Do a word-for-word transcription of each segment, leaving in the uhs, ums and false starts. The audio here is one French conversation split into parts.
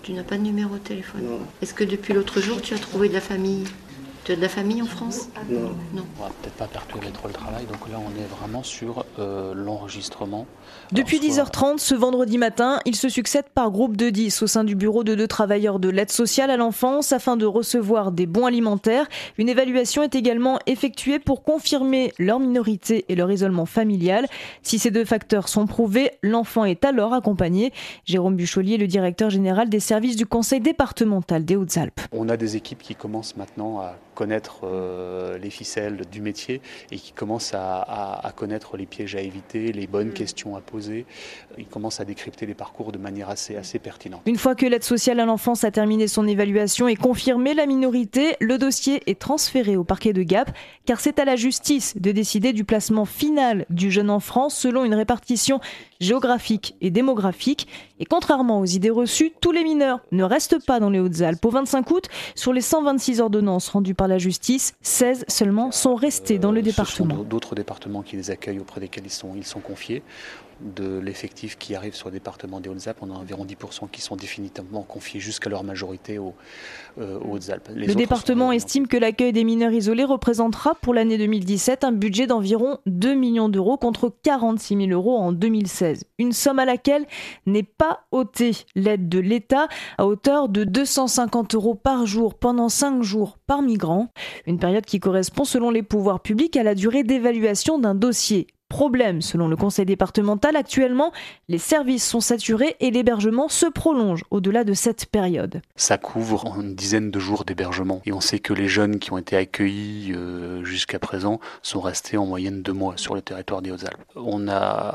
Tu n'as pas de numéro de téléphone? Non. Est-ce que depuis l'autre jour, tu as trouvé de la famille? Tu as de la famille en France? Non. Non. On va peut-être pas perturber trop le travail, donc là on est vraiment sur euh, l'enregistrement. Depuis Alors, soit... dix heures trente, ce vendredi matin, ils se succèdent par groupe de dix au sein du bureau de deux travailleurs de l'aide sociale à l'enfance afin de recevoir des bons alimentaires. Une évaluation est également effectuée pour confirmer leur minorité et leur isolement familial. Si ces deux facteurs sont prouvés, l'enfant est alors accompagné. Jérôme Bucholier, le directeur général des services du conseil départemental des Hautes-Alpes. On a des équipes qui commencent maintenant à connaître euh, les ficelles du métier et qui commencent à, à, à connaître les pièges à éviter, les bonnes mmh. questions à poser. Ils commencent à décrypter les parcours de manière assez, assez pertinente. Une fois que l'aide sociale à l'enfance a terminé son évaluation et confirmé la minorité, le dossier est transféré au parquet de Gap, car c'est à la justice de décider du placement final du jeune en France selon une répartition géographique et démographique. Et contrairement aux idées reçues, tous les mineurs ne restent pas dans les Hautes-Alpes. Au vingt-cinq août, sur les cent vingt-six ordonnances rendues par la justice, seize seulement sont restés dans le euh, département. Ce sont d'autres départements qui les accueillent, auprès desquels ils sont, ils sont confiés. De l'effectif qui arrive sur le département des Hautes-Alpes, on a environ dix pour cent qui sont définitivement confiés jusqu'à leur majorité aux, euh, aux Hautes-Alpes. Les le département sont... estime que l'accueil des mineurs isolés représentera pour l'année deux mille dix-sept un budget d'environ deux millions d'euros contre quarante-six mille euros en deux mille seize. Une somme à laquelle n'est pas ôtée l'aide de l'État à hauteur de deux cent cinquante euros par jour pendant cinq jours par migrant. Une période qui correspond selon les pouvoirs publics à la durée d'évaluation d'un dossier. Problème, selon le conseil départemental, actuellement, les services sont saturés et l'hébergement se prolonge au-delà de cette période. Ça couvre une dizaine de jours d'hébergement. Et on sait que les jeunes qui ont été accueillis euh, jusqu'à présent sont restés en moyenne deux mois sur le territoire des Hautes-Alpes. On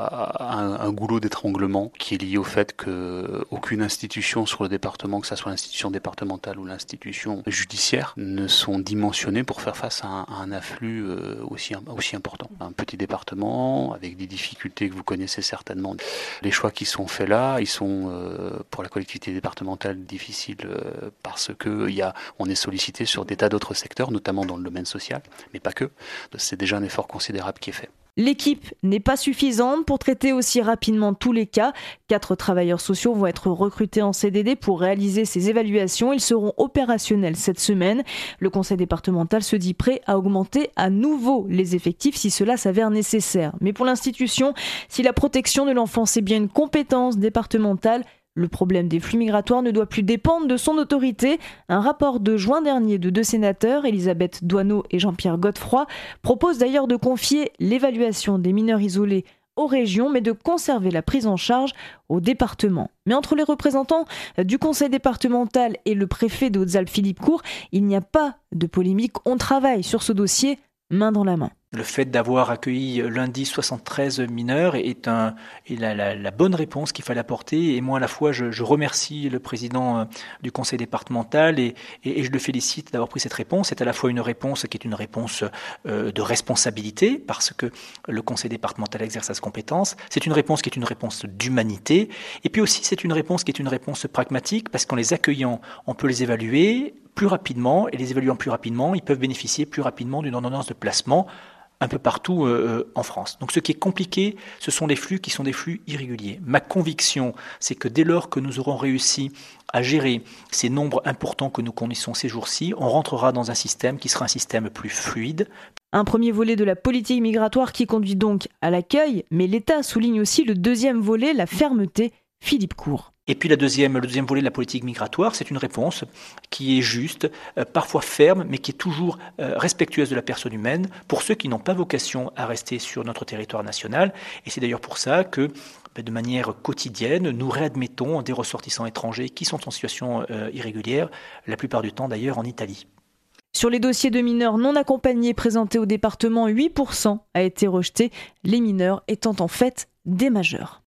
a un, un goulot d'étranglement qui est lié au fait qu'aucune institution sur le département, que ce soit l'institution départementale ou l'institution judiciaire, ne sont dimensionnées pour faire face à un, à un afflux euh, aussi, aussi important. Un petit département, avec des difficultés que vous connaissez certainement. Les choix qui sont faits là, ils sont euh, pour la collectivité départementale difficiles euh, parce que il y a, on est sollicité sur des tas d'autres secteurs, notamment dans le domaine social, mais pas que. C'est déjà un effort considérable qui est fait. L'équipe n'est pas suffisante pour traiter aussi rapidement tous les cas. Quatre travailleurs sociaux vont être recrutés en C D D pour réaliser ces évaluations. Ils seront opérationnels cette semaine. Le conseil départemental se dit prêt à augmenter à nouveau les effectifs si cela s'avère nécessaire. Mais pour l'institution, si la protection de l'enfance est bien une compétence départementale, le problème des flux migratoires ne doit plus dépendre de son autorité. Un rapport de juin dernier de deux sénateurs, Elisabeth Doineau et Jean-Pierre Godefroy, propose d'ailleurs de confier l'évaluation des mineurs isolés aux régions, mais de conserver la prise en charge au département. Mais entre les représentants du conseil départemental et le préfet de Hautes-Alpes, Philippe Court, il n'y a pas de polémique. On travaille sur ce dossier main dans la main. Le fait d'avoir accueilli lundi soixante-treize mineurs est, un, est la, la, la bonne réponse qu'il fallait apporter. Et moi, à la fois, je, je remercie le président du conseil départemental et, et, et je le félicite d'avoir pris cette réponse. C'est à la fois une réponse qui est une réponse euh, de responsabilité, parce que le conseil départemental exerce sa compétence. C'est une réponse qui est une réponse d'humanité. Et puis aussi, c'est une réponse qui est une réponse pragmatique, parce qu'en les accueillant, on peut les évaluer plus rapidement. Et les évaluant plus rapidement, ils peuvent bénéficier plus rapidement d'une ordonnance de placement un peu partout euh, en France. Donc ce qui est compliqué, ce sont des flux qui sont des flux irréguliers. Ma conviction, c'est que dès lors que nous aurons réussi à gérer ces nombres importants que nous connaissons ces jours-ci, on rentrera dans un système qui sera un système plus fluide. Un premier volet de la politique migratoire qui conduit donc à l'accueil, mais l'État souligne aussi le deuxième volet, la fermeté. Philippe Court. Et puis la deuxième, le deuxième volet de la politique migratoire, c'est une réponse qui est juste, euh, parfois ferme, mais qui est toujours euh, respectueuse de la personne humaine pour ceux qui n'ont pas vocation à rester sur notre territoire national. Et c'est d'ailleurs pour ça que, ben, de manière quotidienne, nous réadmettons des ressortissants étrangers qui sont en situation euh, irrégulière, la plupart du temps d'ailleurs en Italie. Sur les dossiers de mineurs non accompagnés présentés au département, huit pour cent a été rejeté, les mineurs étant en fait des majeurs.